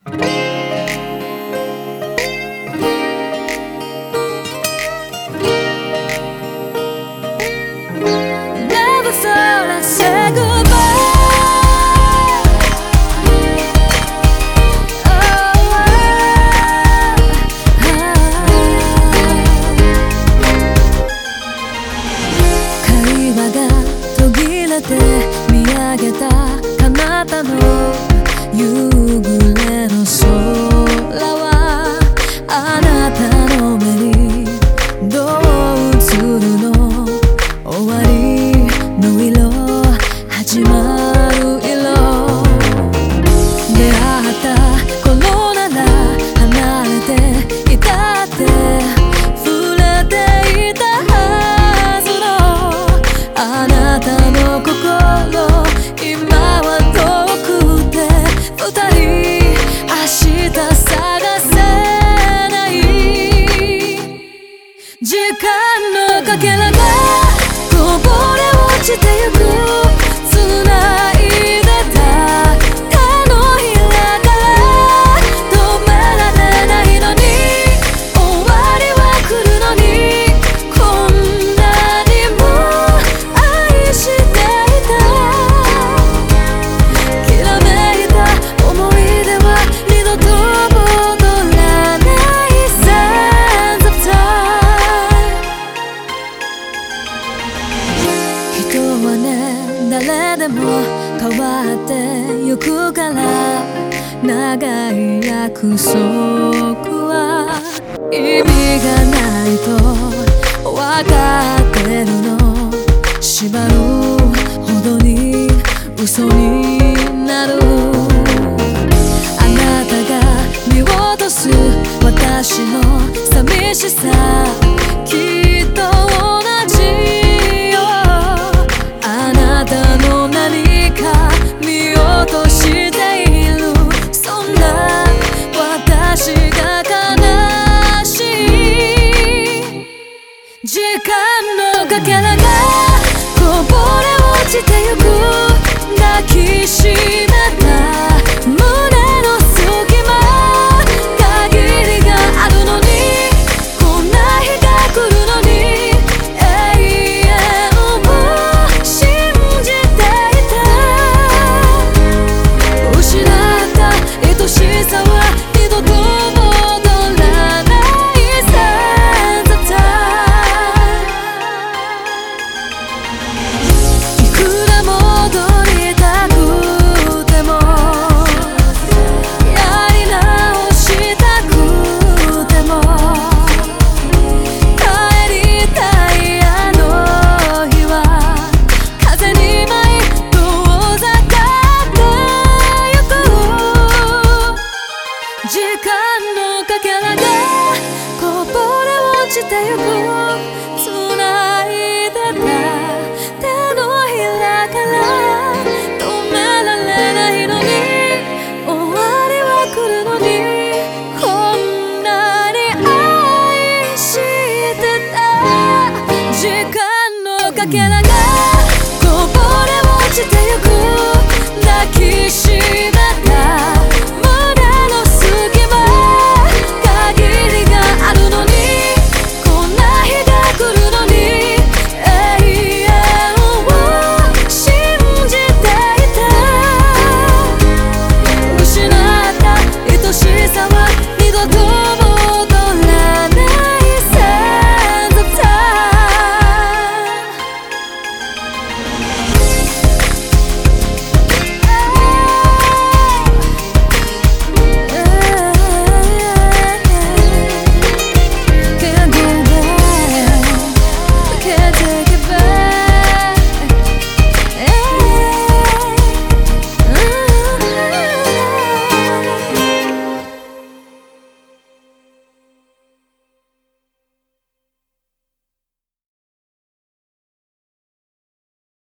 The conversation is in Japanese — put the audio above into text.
Never thought I'd say goodbye.会話が途切れて見上げた彼方の夕暮れの空はあなたの目にどう映るの？終わりの色、始まる色。出会った頃なら離れていたって触れていたはずのあなたの心、今は遠くて二人明日探せない。時間のかけらがこぼれ落ちてゆく、繋いでた手のひらから止められないのに、終わりは来るのに、こんなにも愛していた。きらめいた思い出は二度と戻らない。 Sands of time。 人はね、誰でも変わってゆくから、長い約束は意味がないと分かってるの。縛るほどに嘘になる。あなたが見落とす私の寂しさ、きっと同じよ。あなたの何か見落としている、そんな私が悲しい。時間のかけらがこぼれ落ちてゆく、抱きしめた胸の隙間、限りがあるのに、こんな日が来るのに、永遠を信じていた。失った愛しさは二度と戻らない。 Sands of time。 いくら戻りたくても、やり直したくても、帰りたいあの日は風に舞い遠ざかってゆく。時間のかけらがこぼれ落ちてゆく、